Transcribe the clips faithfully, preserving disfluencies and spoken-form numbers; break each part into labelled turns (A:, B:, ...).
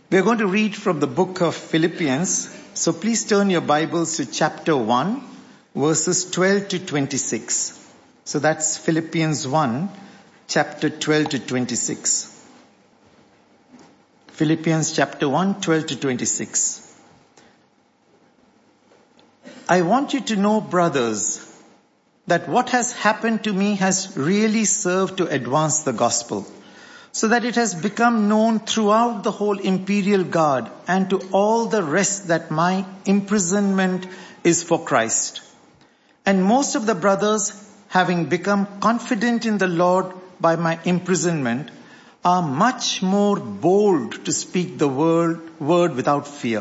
A: We are going to read from the book of Philippians. So please turn your Bibles to chapter one, verses twelve to twenty-six. So that's Philippians one, chapter twelve to twenty-six. Philippians chapter one, twelve to twenty-six. I want you to know, brothers, that what has happened to me has really served to advance the gospel, so that it has become known throughout the whole imperial guard and to all the rest that my imprisonment is for Christ. And most of the brothers, having become confident in the Lord by my imprisonment, are much more bold to speak the word, word without fear.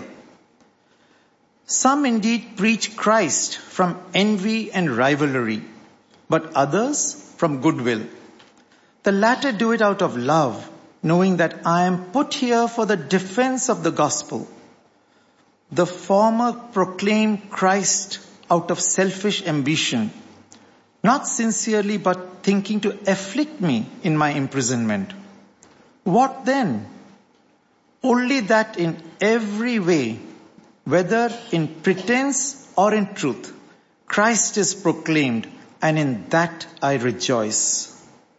A: Some indeed preach Christ from envy and rivalry, but others from goodwill. The latter do it out of love, knowing that I am put here for the defense of the gospel. The former proclaim Christ out of selfish ambition, not sincerely but thinking to afflict me in my imprisonment. What then? Only that in every way, whether in pretense or in truth, Christ is proclaimed, and in that I rejoice.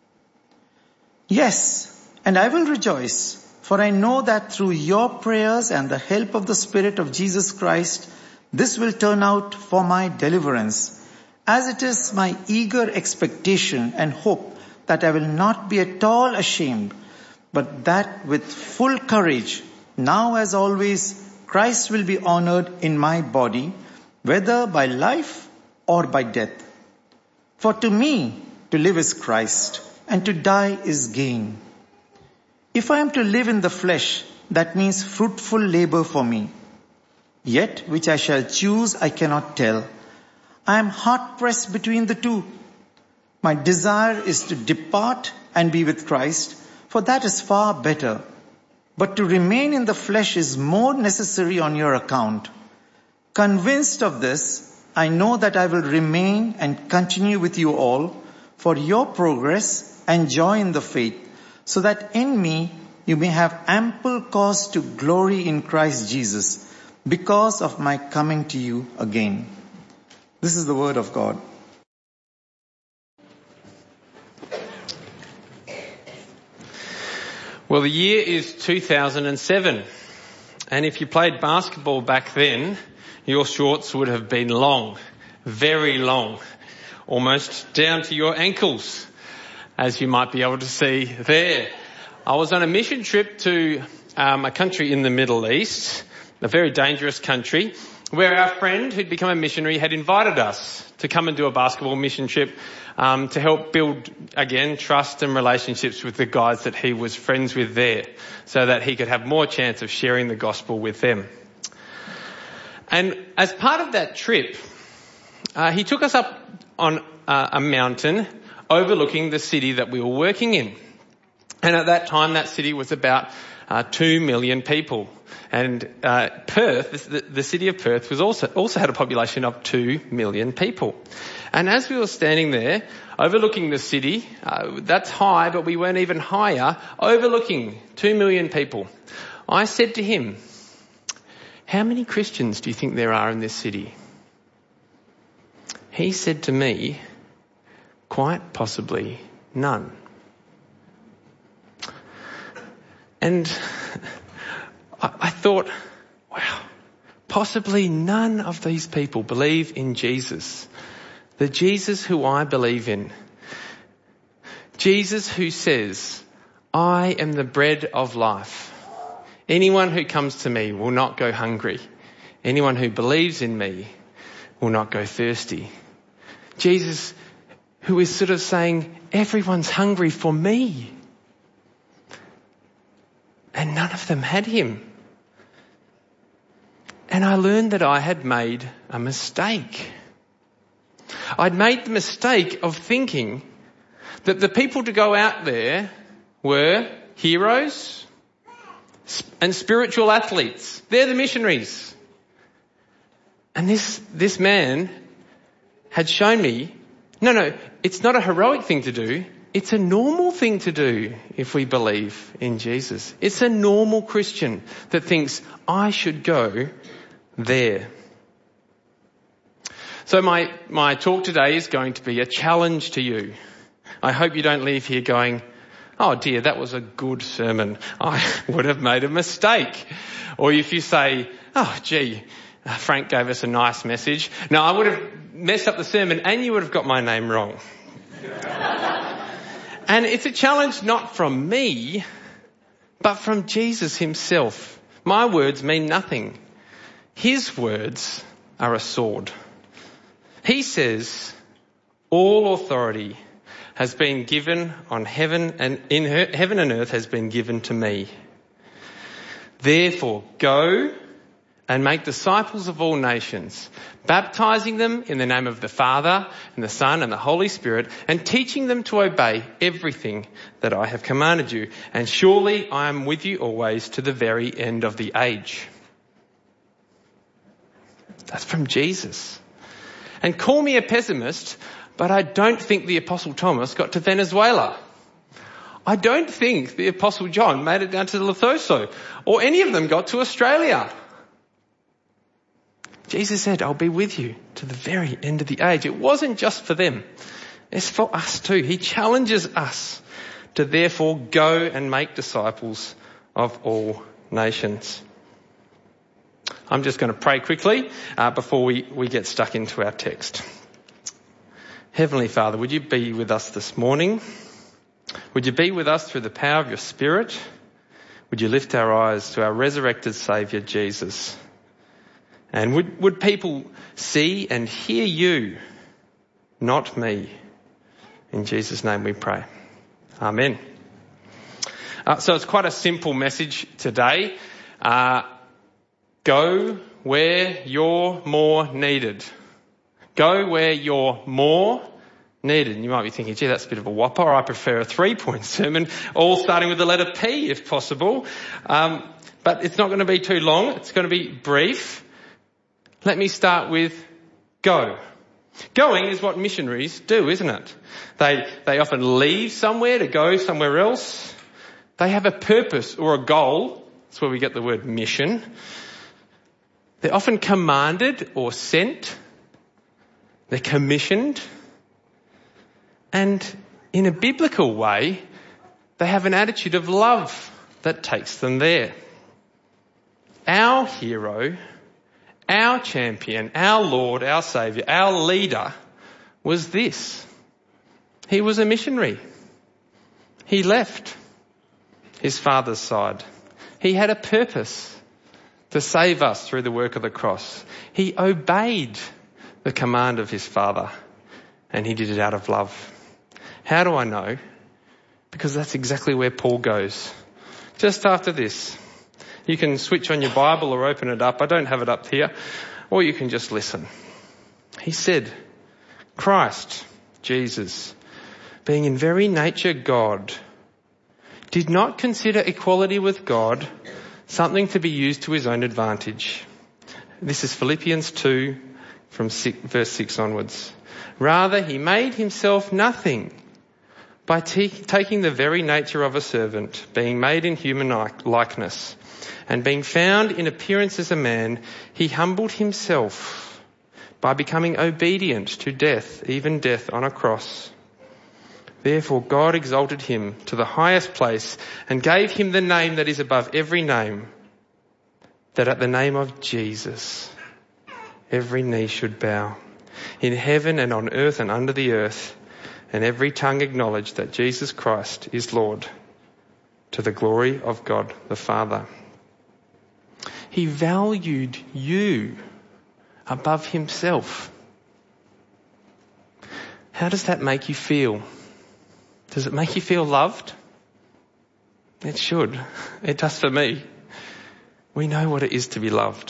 A: Yes, and I will rejoice, for I know that through your prayers and the help of the Spirit of Jesus Christ, this will turn out for my deliverance, as it is my eager expectation and hope that I will not be at all ashamed, but that with full courage, now as always, Christ will be honored in my body, whether by life or by death. For to me, to live is Christ, and to die is gain. If I am to live in the flesh, that means fruitful labor for me. Yet, which I shall choose, I cannot tell. I am hard-pressed between the two. My desire is to depart and be with Christ, for that is far better. But to remain in the flesh is more necessary on your account. Convinced of this, I know that I will remain and continue with you all for your progress and joy in the faith, so that in me you may have ample cause to glory in Christ Jesus, because of my coming to you again. This is the word of God.
B: Well, the year is two thousand seven, and if you played basketball back then, your shorts would have been long, very long, almost down to your ankles, as you might be able to see there. I was on a mission trip to um, a country in the Middle East, a very dangerous country, where our friend who'd become a missionary had invited us to come and do a basketball mission trip um, to help build, again, trust and relationships with the guys that he was friends with there, so that he could have more chance of sharing the gospel with them. And as part of that trip, uh, he took us up on uh, a mountain overlooking the city that we were working in. And at that time, that city was about uh, two million people. And uh, Perth, the, the city of Perth, was also also had a population of two million people. And as we were standing there, overlooking the city, uh, that's high, but we weren't even higher, overlooking two million people, I said to him, "How many Christians do you think there are in this city?" He said to me, "Quite possibly none." And I, I thought, wow, possibly none of these people believe in Jesus, the Jesus who I believe in. Jesus who says, "I am the bread of life. Anyone who comes to me will not go hungry. Anyone who believes in me will not go thirsty." Jesus who is sort of saying, everyone's hungry for me. And none of them had him. And I learned that I had made a mistake. I'd made the mistake of thinking that the people to go out there were heroes and spiritual athletes. They're the missionaries. And this, this man had shown me, no, no, it's not a heroic thing to do. it's a normal thing to do if we believe in Jesus. It's a normal Christian that thinks, I should go there. So my, my talk today is going to be a challenge to you. I hope you don't leave here going, oh dear, that was a good sermon. I would have made a mistake. Or if you say, oh gee, Frank gave us a nice message. No, I would have messed up the sermon and you would have got my name wrong. And it's a challenge not from me, but from Jesus himself. My words mean nothing. His words are a sword. He says, all authority has been given on heaven and in her, heaven and earth has been given to me. Therefore, go and make disciples of all nations, baptizing them in the name of the Father and the Son and the Holy Spirit, and teaching them to obey everything that I have commanded you. And surely I am with you always to the very end of the age. That's from Jesus. And call me a pessimist, but I don't think the Apostle Thomas got to Venezuela. I don't think the Apostle John made it down to Lesotho, or any of them got to Australia. Jesus said, I'll be with you to the very end of the age. It wasn't just for them. It's for us too. He challenges us to therefore go and make disciples of all nations. I'm just going to pray quickly uh, before we, we get stuck into our text. Heavenly Father, would you be with us this morning? Would you be with us through the power of your Spirit? Would you lift our eyes to our resurrected Saviour, Jesus? And would, would people see and hear you, not me? In Jesus' name we pray. Amen. Uh, so it's quite a simple message today. Uh, go where you're more needed. Go where you're more needed. And you might be thinking, gee, that's a bit of a whopper. I prefer a three-point sermon, all starting with the letter P if possible. Um, but it's not going to be too long. It's going to be brief. Let me start with go. Going is what missionaries do, isn't it? They, they often leave somewhere to go somewhere else. They have a purpose or a goal. That's where we get the word mission. They're often commanded or sent. They're commissioned. And in a biblical way, they have an attitude of love that takes them there. Our hero, our champion, our Lord, our Saviour, our leader was this. He was a missionary. He left his Father's side. He had a purpose to save us through the work of the cross. He obeyed the command of his Father, and he did it out of love. How do I know? Because that's exactly where Paul goes. Just after this. You can switch on your Bible or open it up. I don't have it up here. Or you can just listen. He said, Christ, Jesus, being in very nature God, did not consider equality with God something to be used to his own advantage. This is Philippians two from six, verse six onwards. Rather, he made himself nothing by t- taking the very nature of a servant, being made in human likeness. And being found in appearance as a man, he humbled himself by becoming obedient to death, even death on a cross. Therefore God exalted him to the highest place and gave him the name that is above every name, that at the name of Jesus every knee should bow, in heaven and on earth and under the earth, and every tongue acknowledge that Jesus Christ is Lord, to the glory of God the Father. He valued you above himself. How does that make you feel? Does it make you feel loved? It should. It does for me. We know what it is to be loved.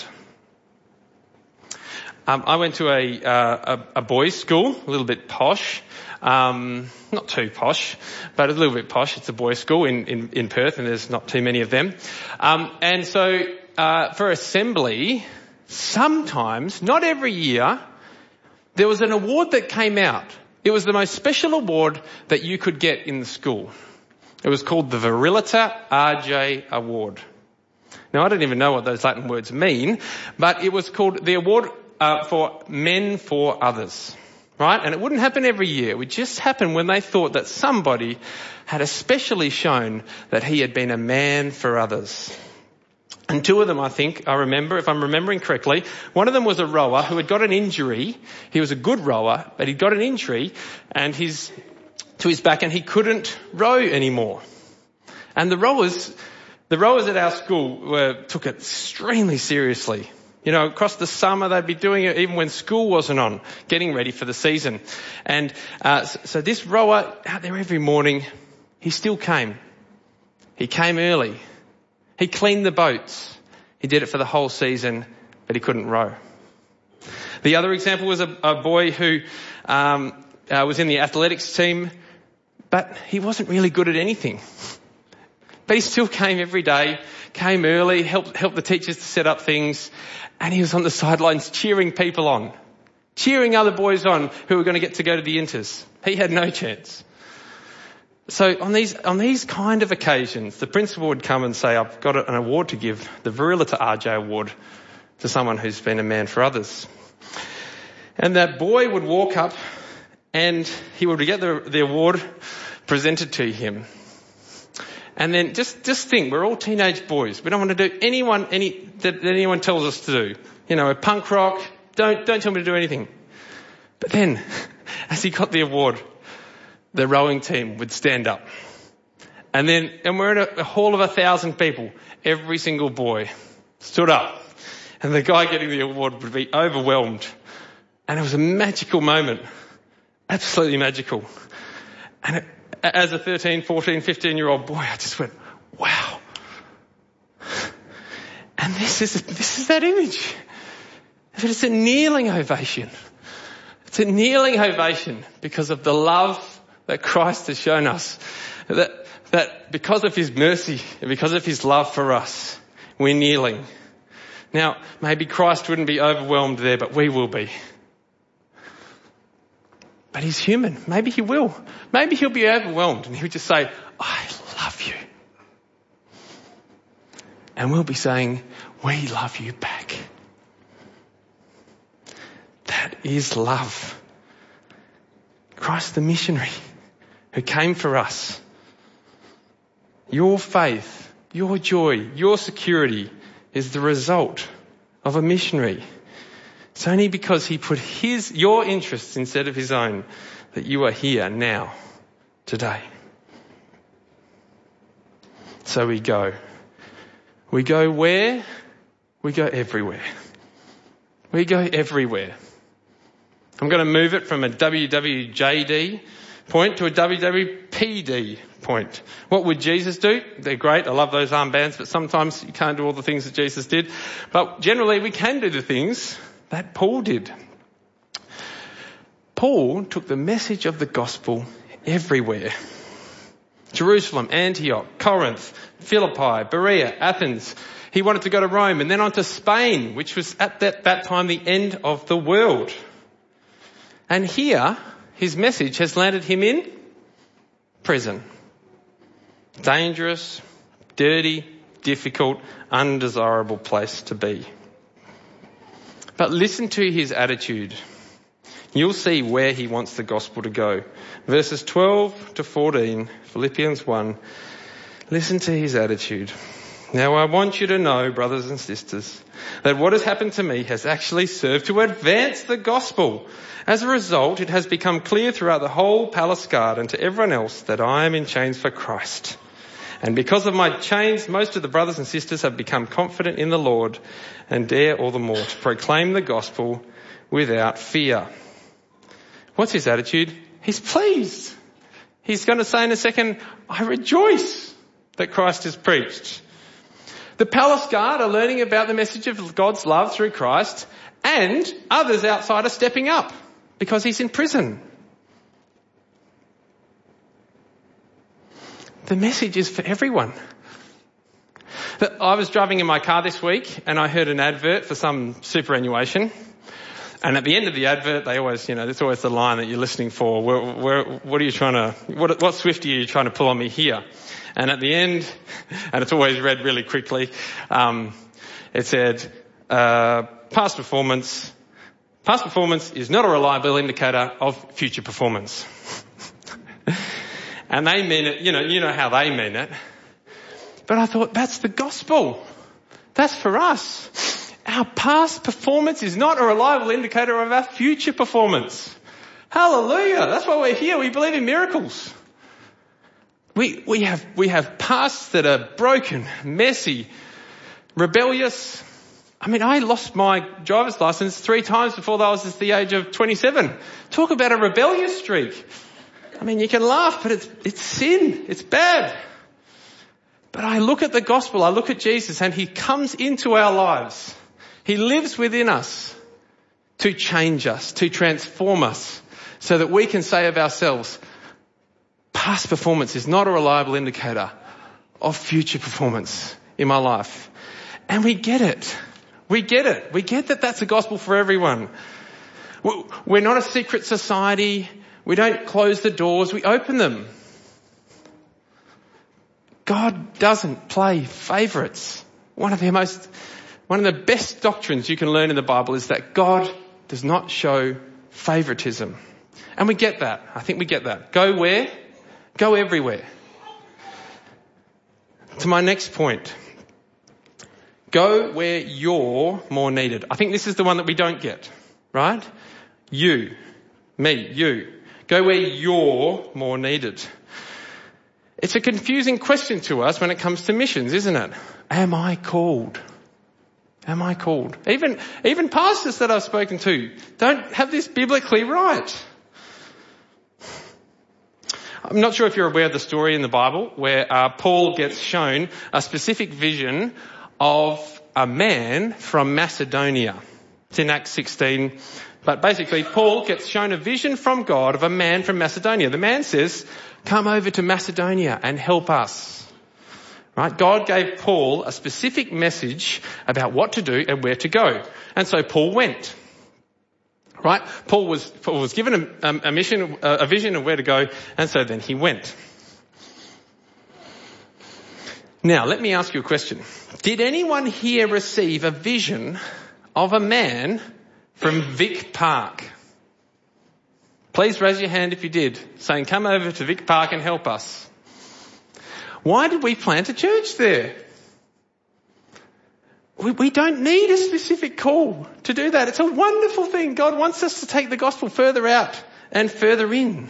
B: Um, I went to a, uh, a, a boys' school, a little bit posh. Um, not too posh, but a little bit posh. It's a boys' school in, in, in Perth, and there's not too many of them. Um, and so uh, for assembly, sometimes, not every year, there was an award that came out It was the most special award that you could get in the school. It was called the Virilita R J Award. Now, I don't even know what those Latin words mean, but it was called the award uh, for men for others, right? And it wouldn't happen every year. It would just happen when they thought that somebody had especially shown that he had been a man for others. And two of them, I think, I remember, if I'm remembering correctly, one of them was a rower who had got an injury. He was a good rower, but he'd got an injury and his, to his back, and he couldn't row anymore. And the rowers, the rowers at our school were, took it extremely seriously. You know, across the summer they'd be doing it even when school wasn't on, getting ready for the season. And uh, so this rower out there every morning, he still came. He came early. He cleaned the boats. He did it for the whole season, but he couldn't row. The other example was a, a boy who um, uh, was in the athletics team, but he wasn't really good at anything. But he still came every day, came early, helped, helped the teachers to set up things, and he was on the sidelines cheering people on, cheering other boys on who were going to get to go to the Inters. He had no chance. So on these on these kind of occasions, the principal would come and say, I've got an award to give, the Virilita R J Award, to someone who's been a man for others. And that boy would walk up and he would get the, the award presented to him. And then just, just think, we're all teenage boys. We don't want to do anyone any that, that anyone tells us to do. You know, a punk rock, don't don't tell me to do anything. But then, as he got the award, the rowing team would stand up. And then, and we're in a, a hall of a thousand people. Every single boy stood up. And the guy getting the award would be overwhelmed. And it was a magical moment. Absolutely magical. And it, as a thirteen, fourteen, fifteen year old boy, I just went, wow. And this is, this is that image. But it's a kneeling ovation. It's a kneeling ovation because of the love that Christ has shown us, that, that because of his mercy and because of his love for us, we're kneeling. Now, maybe Christ wouldn't be overwhelmed there, but we will be. But he's human. Maybe he will. Maybe he'll be overwhelmed and he'll just say, I love you. And we'll be saying, we love you back. That is love. Christ the missionary who came for us. Your faith, your joy, your security is the result of a missionary. It's only because he put his, your interests instead of his own that you are here now, today. So we go. We go where? We go everywhere. We go everywhere. I'm going to move it from a W W J D point to a W W P D point. What would Jesus do? They're great. I love those armbands, but sometimes you can't do all the things that Jesus did. But generally we can do the things that Paul did. Paul took the message of the gospel everywhere. Jerusalem, Antioch, Corinth, Philippi, Berea, Athens. He wanted to go to Rome and then on to Spain, which was at that, that time the end of the world. And here, his message has landed him in prison. Dangerous, dirty, difficult, undesirable place to be. But listen to his attitude. You'll see where he wants the gospel to go. Verses twelve to fourteen, Philippians one. Listen to his attitude. Now I want you to know, brothers and sisters, that what has happened to me has actually served to advance the gospel. As a result, it has become clear throughout the whole palace guard and to everyone else that I am in chains for Christ. And because of my chains, most of the brothers and sisters have become confident in the Lord and dare all the more to proclaim the gospel without fear. What's his attitude? He's pleased. He's going to say in a second, I rejoice that Christ is preached. The palace guard are learning about the message of God's love through Christ, and others outside are stepping up because he's in prison. The message is for everyone. I was driving in my car this week and I heard an advert for some superannuation. And at the end of the advert, they always, you know, that's always the line that you're listening for. Where, where, what are you trying to, what, what Swiftie are you trying to pull on me here? And at the end, and it's always read really quickly, um, it said, uh, past performance, past performance is not a reliable indicator of future performance. And they mean it, you know, you know how they mean it. But I thought, that's the gospel. That's for us. Our past performance is not a reliable indicator of our future performance. Hallelujah. That's why we're here. We believe in miracles. We, we have, we have pasts that are broken, messy, rebellious. I mean, I lost my driver's license three times before I was at the age of twenty-seven. Talk about a rebellious streak. I mean, you can laugh, but it's, it's sin. It's bad. But I look at the gospel, I look at Jesus, and he comes into our lives. He lives within us to change us, to transform us, so that we can say of ourselves, past performance is not a reliable indicator of future performance in my life. And we get it. We get it. We get that that's the gospel for everyone. We're not a secret society. We don't close the doors. We open them. God doesn't play favourites. One of the most, one of the best doctrines you can learn in the Bible is that God does not show favouritism. And we get that. I think we get that. Go where? Go everywhere. To my next point. Go where you're more needed. I think this is the one that we don't get, right? You, me, you. Go where you're more needed. It's a confusing question to us when it comes to missions, isn't it? Am I called? Am I called? Even, even pastors that I've spoken to don't have this biblically right. I'm not sure if you're aware of the story in the Bible where uh, Paul gets shown a specific vision of a man from Macedonia. It's in Acts sixteen. But basically, Paul gets shown a vision from God of a man from Macedonia. The man says, come over to Macedonia and help us. Right? God gave Paul a specific message about what to do and where to go. And so Paul went. Right? Paul was, Paul was given a, a mission, a vision of where to go, and so then he went. Now, let me ask you a question. Did anyone here receive a vision of a man from Vic Park? Please raise your hand if you did, saying, come over to Vic Park and help us. Why did we plant a church there? We, we don't need a specific call to do that. It's a wonderful thing. God wants us to take the gospel further out and further in.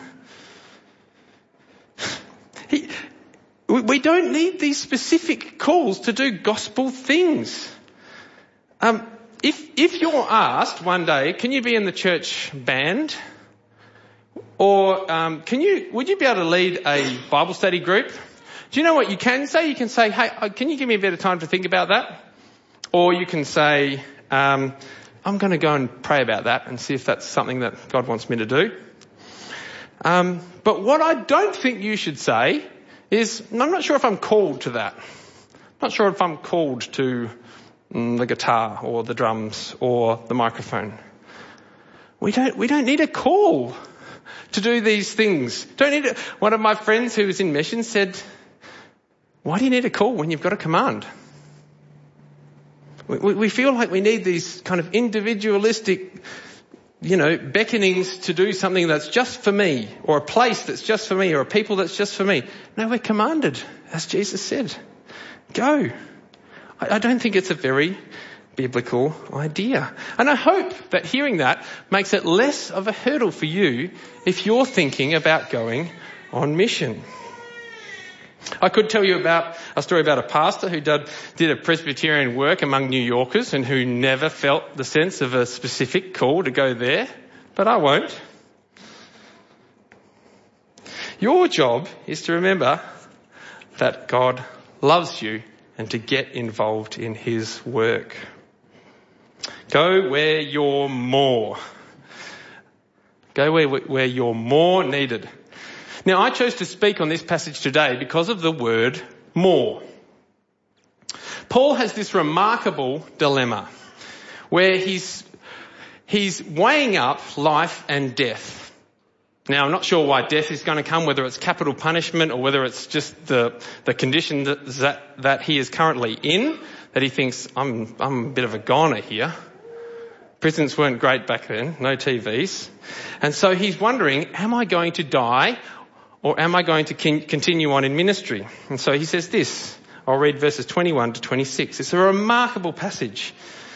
B: He, we, we don't need these specific calls to do gospel things. Um, If, if you're asked one day, can you be in the church band? Or, um, can you, would you be able to lead a Bible study group? Do you know what you can say? You can say, hey, can you give me a bit of time to think about that? Or you can say, um, I'm going to go and pray about that and see if that's something that God wants me to do. Um, but what I don't think you should say is, I'm not sure if I'm called to that. I'm not sure if I'm called to the guitar or the drums or the microphone. We don't, we don't need a call to do these things. Don't need a, one of my friends who was in mission said, why do you need a call when you've got a command? We, we, we feel like we need these kind of individualistic, you know, beckonings to do something that's just for me, or a place that's just for me, or a people that's just for me. No, we're commanded, as Jesus said. Go. I don't think it's a very biblical idea. And I hope that hearing that makes it less of a hurdle for you if you're thinking about going on mission. I could tell you about a story about a pastor who did, did a Presbyterian work among New Yorkers and who never felt the sense of a specific call to go there, but I won't. Your job is to remember that God loves you and to get involved in his work. Go where you're more. Go where, where you're more needed. Now, I chose to speak on this passage today because of the word more. Paul has this remarkable dilemma where he's, he's weighing up life and death. Now, I'm not sure why death is going to come, whether it's capital punishment or whether it's just the, the condition that, that he is currently in, that he thinks, I'm, I'm a bit of a goner here. Prisons weren't great back then, no T Vs. And so he's wondering, am I going to die or am I going to con- continue on in ministry? And so he says this. I'll read verses twenty-one to twenty-six. It's a remarkable passage.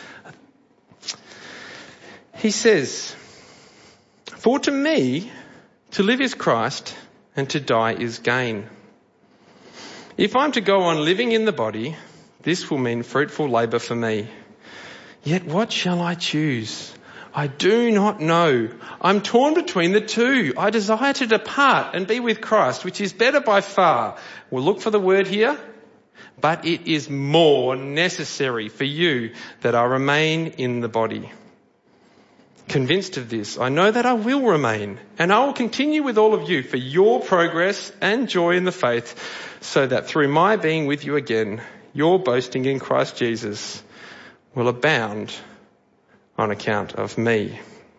B: He says, "For to me, to live is Christ, and to die is gain. If I'm to go on living in the body, this will mean fruitful labour for me. Yet what shall I choose? I do not know. I'm torn between the two. I desire to depart and be with Christ, which is better by far." We'll look for the word here. "But it is more necessary for you that I remain in the body. Convinced of this, I know that I will remain, and I will continue with all of you for your progress and joy in the faith, so that through my being with you again, your boasting in Christ Jesus will abound on account of me."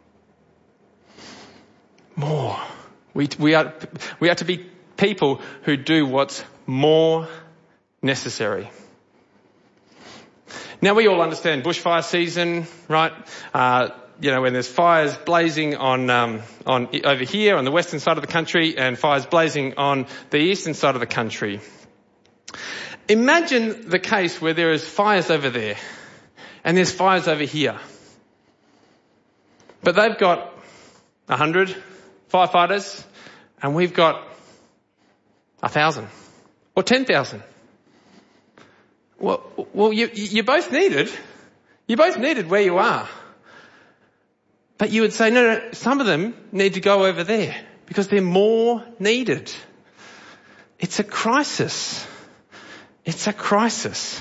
B: More. We, we are, we are to be people who do what's more necessary. Now, we all understand bushfire season, right? Uh, you know, when there's fires blazing on, um, on over here on the western side of the country and fires blazing on the eastern side of the country. Imagine the case where there is fires over there and there's fires over here. But they've got a hundred firefighters and we've got a thousand or ten thousand. Well, well, you, you both needed, you both needed where you are. But you would say, no, no, some of them need to go over there because they're more needed. It's a crisis. It's a crisis.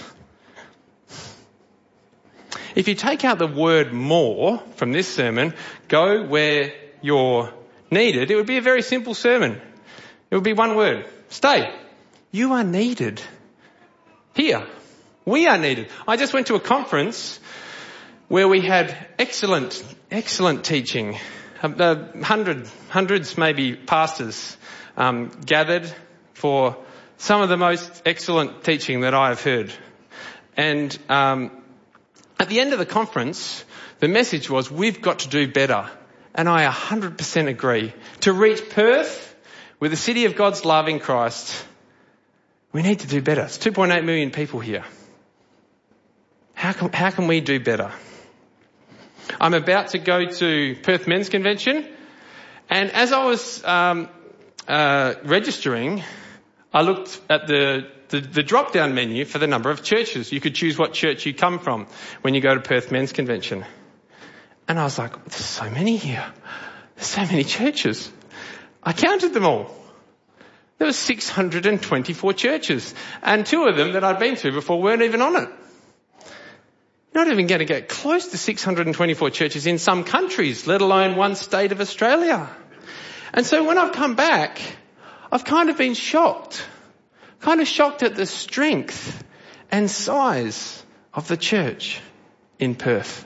B: If you take out the word more from this sermon, go where you're needed, it would be a very simple sermon. It would be one word. Stay. You are needed here. We are needed. I just went to a conference where we had excellent, excellent teaching. Uh, hundred, hundreds, maybe pastors um, gathered for some of the most excellent teaching that I have heard. And um, at the end of the conference, the message was, we've got to do better. And I one hundred percent agree. To reach Perth with the city of God's love in Christ, we need to do better. It's two point eight million people here. How can, how can we do better? I'm about to go to Perth Men's Convention, and as I was um, uh, registering, I looked at the, the, the drop-down menu for the number of churches. You could choose what church you come from when you go to Perth Men's Convention. And I was like, there's so many here. There's so many churches. I counted them all. There were six hundred twenty-four churches, and two of them that I'd been to before weren't even on it. You're not even going to get close to six hundred twenty-four churches in some countries, let alone one state of Australia. And so when I've come back, I've kind of been shocked, kind of shocked at the strength and size of the church in Perth.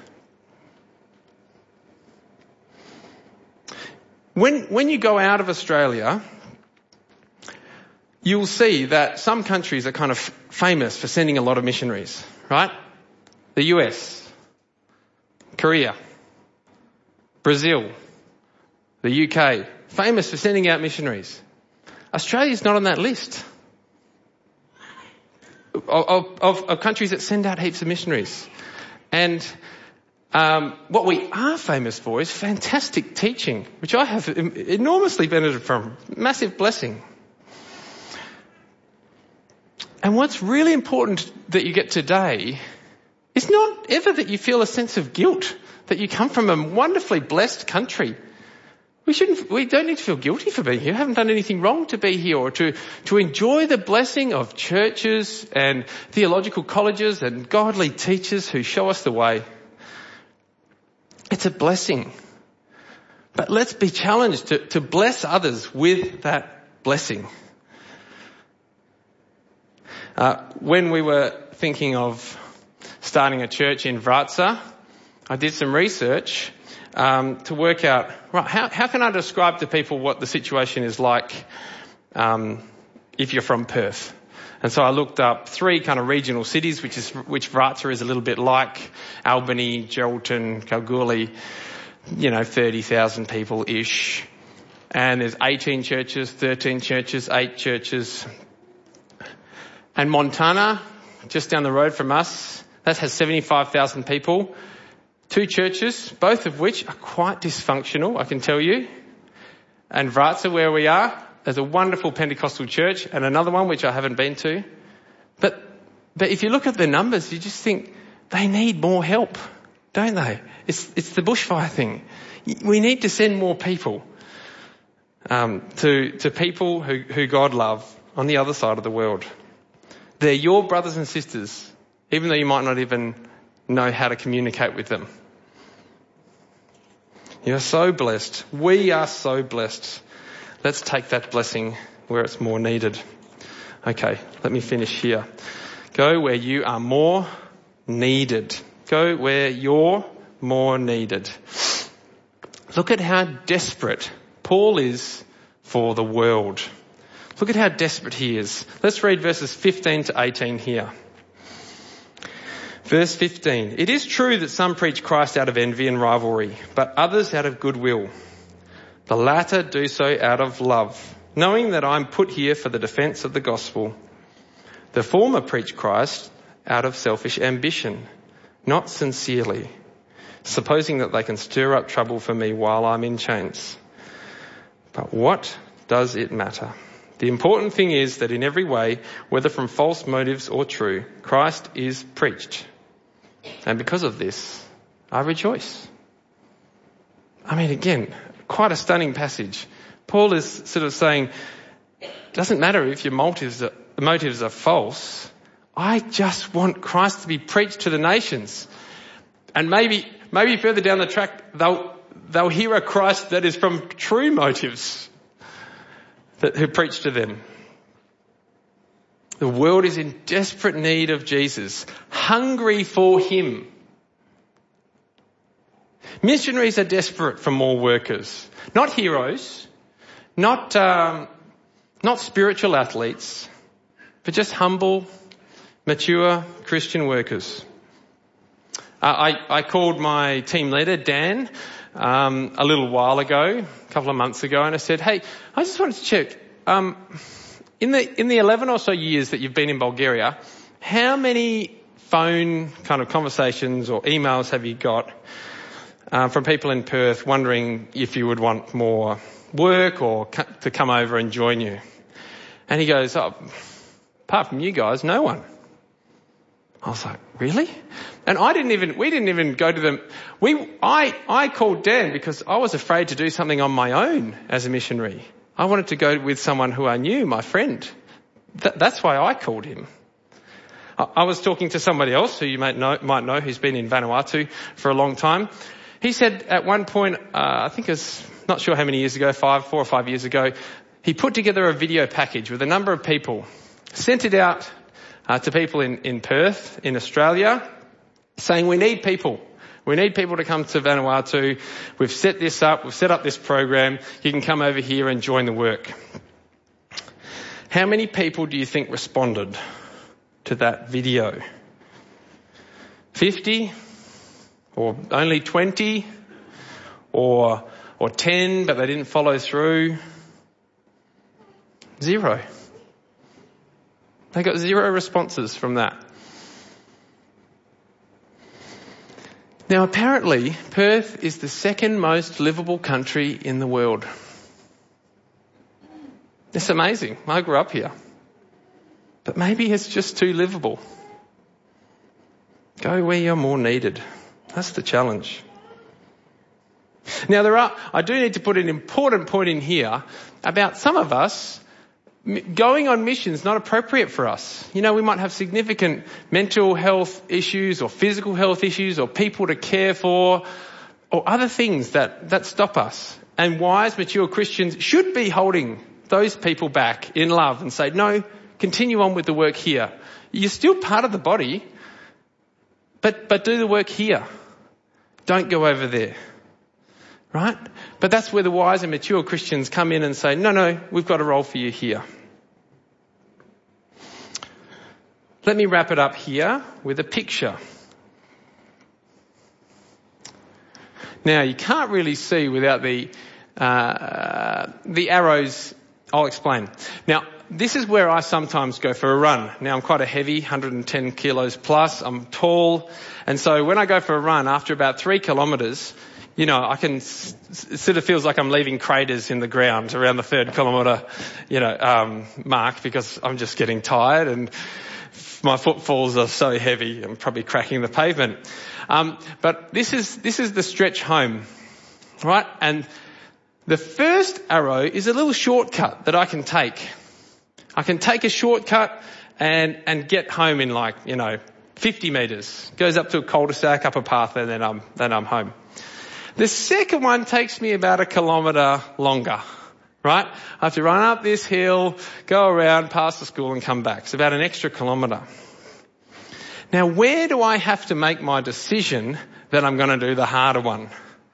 B: When, when you go out of Australia, you'll see that some countries are kind of famous for sending a lot of missionaries, right? The U S, Korea, Brazil, the U K, famous for sending out missionaries. Australia's not on that list of, of, of countries that send out heaps of missionaries. And um, what we are famous for is fantastic teaching, which I have enormously benefited from. Massive blessing. And what's really important that you get today is not ever that you feel a sense of guilt that you come from a wonderfully blessed country. We shouldn't, we don't need to feel guilty for being here. We haven't done anything wrong to be here, or to, to enjoy the blessing of churches and theological colleges and godly teachers who show us the way. It's a blessing. But let's be challenged to, to bless others with that blessing. Uh, when we were thinking of starting a church in Vratsa, I did some research, um, to work out, right, how, how can I describe to people what the situation is like um, if you're from Perth? And so I looked up three kind of regional cities, which is which Varatza is a little bit like: Albany, Geraldton, Kalgoorlie, you know, thirty thousand people-ish. And there's eighteen churches, thirteen churches, eight churches. And Montana, just down the road from us, that has seventy-five thousand people. Two churches, both of which are quite dysfunctional, I can tell you. And Varatza, where we are, there's a wonderful Pentecostal church, and another one which I haven't been to. But but if you look at the numbers, you just think they need more help, don't they? It's it's the bushfire thing. We need to send more people um, to to people who, who God love on the other side of the world. They're your brothers and sisters, even though you might not even know how to communicate with them. You're so blessed. We are so blessed. Let's take that blessing where it's more needed. Okay, let me finish here. Go where you are more needed. Go where you're more needed. Look at how desperate Paul is for the world. Look at how desperate he is. Let's read verses fifteen to eighteen here. Verse fifteen. It is true that some preach Christ out of envy and rivalry, but others out of goodwill. The latter do so out of love, knowing that I am put here for the defence of the gospel. The former preach Christ out of selfish ambition, not sincerely, supposing that they can stir up trouble for me while I'm in chains. But what does it matter? The important thing is that in every way, whether from false motives or true, Christ is preached. And because of this, I rejoice. I mean, again, quite a stunning passage. Paul is sort of saying, it doesn't matter if your motives are, motives are false. I just want Christ to be preached to the nations. And maybe, maybe further down the track, they'll, they'll hear a Christ that is from true motives, that who preach to them. The world is in desperate need of Jesus, hungry for him. Missionaries are desperate for more workers, not heroes, not um, not spiritual athletes, but just humble, mature Christian workers. Uh, I, I called my team leader, Dan, um, a little while ago, a couple of months ago, and I said, hey, I just wanted to check, um, in the in the eleven or so years that you've been in Bulgaria, how many phone kind of conversations or emails have you got Uh, from people in Perth wondering if you would want more work or co- to come over and join you? And he goes, oh, apart from you guys, no one. I was like, really? And I didn't even, we didn't even go to them. We, I, I called Dan because I was afraid to do something on my own as a missionary. I wanted to go with someone who I knew, my friend. Th- that's why I called him. I, I was talking to somebody else who you might know, might know who's been in Vanuatu for a long time. He said at one point, uh, I think it was, not sure how many years ago, five, four or five years ago, he put together a video package with a number of people, sent it out uh, to people in, in Perth, in Australia, saying we need people. We need people to come to Vanuatu. We've set this up. We've set up this program. You can come over here and join the work. How many people do you think responded to that video? fifty? Or only twenty, or or ten, but they didn't follow through. Zero. They got zero responses from that. Now apparently, Perth is the second most livable country in the world. It's amazing. I grew up here. But maybe it's just too livable. Go where you're more needed. That's the challenge. Now there are, I do need to put an important point in here about some of us, going on mission is not appropriate for us. You know, we might have significant mental health issues or physical health issues or people to care for or other things that, that stop us. And wise, mature Christians should be holding those people back in love and say, no, continue on with the work here. You're still part of the body, but, but do the work here. Don't go over there. right? But that's where the wise and mature Christians come in and say, no, no, we've got a role for you here. Let me wrap it up here with a picture. Now, you can't really see without the uh, the arrows. I'll explain. Now, this is where I sometimes go for a run. Now, I'm quite a heavy, one hundred ten kilos plus. I'm tall. And so when I go for a run, after about three kilometres, you know, I can, it sort of feels like I'm leaving craters in the ground around the third kilometre, you know, um, mark, because I'm just getting tired and my footfalls are so heavy. I'm probably cracking the pavement. Um, but this is, this is the stretch home, right? And the first arrow is a little shortcut that I can take. I can take a shortcut and, and get home in like, you know, fifty metres. Goes up to a cul-de-sac, up a path, and then I'm, then I'm home. The second one takes me about a kilometre longer, right? I have to run up this hill, go around, past the school and come back. It's about an extra kilometre. Now, where do I have to make my decision that I'm going to do the harder one?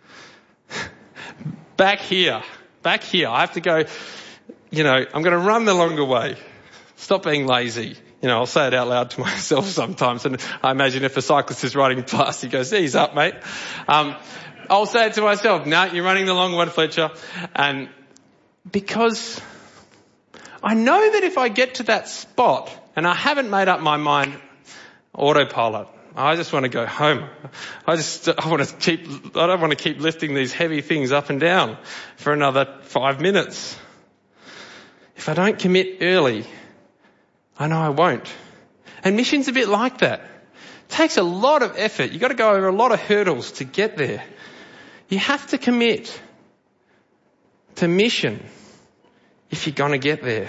B: Back here. Back here. I have to go, you know, I'm going to run the longer way. Stop being lazy. You know, I'll say it out loud to myself sometimes. And I imagine if a cyclist is riding past, he goes, ease up, mate. Um, I'll say it to myself, no, you're running the long one, Fletcher. And because I know that if I get to that spot and I haven't made up my mind, autopilot, I just want to go home. I just, I want to keep, I don't want to keep lifting these heavy things up and down for another five minutes. If I don't commit early, I know I won't. And mission's a bit like that. It takes a lot of effort. You've got to go over a lot of hurdles to get there. You have to commit to mission if you're going to get there.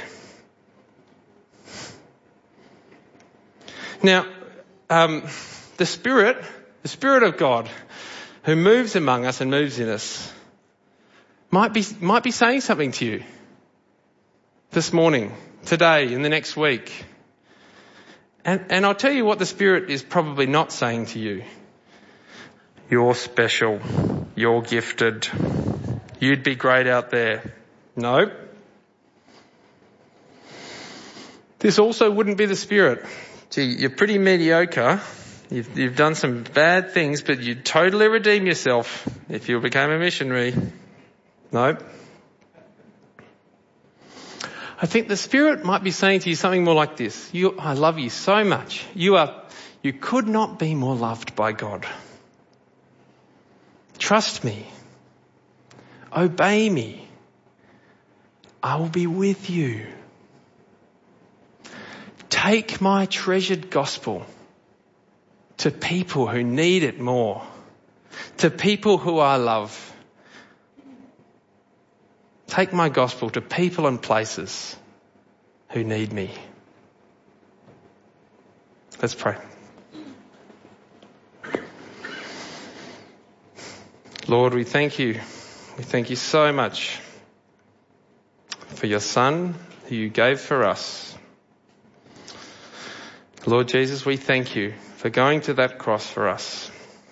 B: Now, um, the Spirit, the Spirit of God, who moves among us and moves in us, might be might be saying something to you this morning, today, in the next week. And, and I'll tell you what the Spirit is probably not saying to you. You're special. You're gifted. You'd be great out there. No. This also wouldn't be the Spirit. Gee, you're pretty mediocre. You've, you've done some bad things, but you'd totally redeem yourself if you became a missionary. No. I think the Spirit might be saying to you something more like this. You, I love you so much. You are, you could not be more loved by God. Trust me. Obey me. I will be with you. Take my treasured gospel to people who need it more, to people who I love. Take my gospel to people and places who need me. Let's pray. Lord, we thank you. We thank you so much for your Son who you gave for us. Lord Jesus, we thank you for going to that cross for us.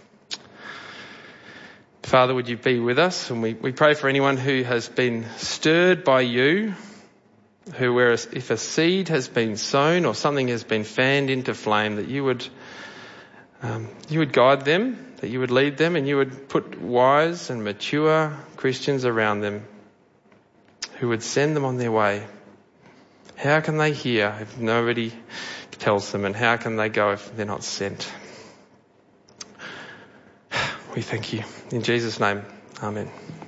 B: Father, would you be with us? And we, we pray for anyone who has been stirred by you, who where if a seed has been sown or something has been fanned into flame, that you would um, you would guide them, that you would lead them, and you would put wise and mature Christians around them who would send them on their way. How can they hear if nobody tells them, and how can they go if they're not sent? We thank you. In Jesus' name, amen.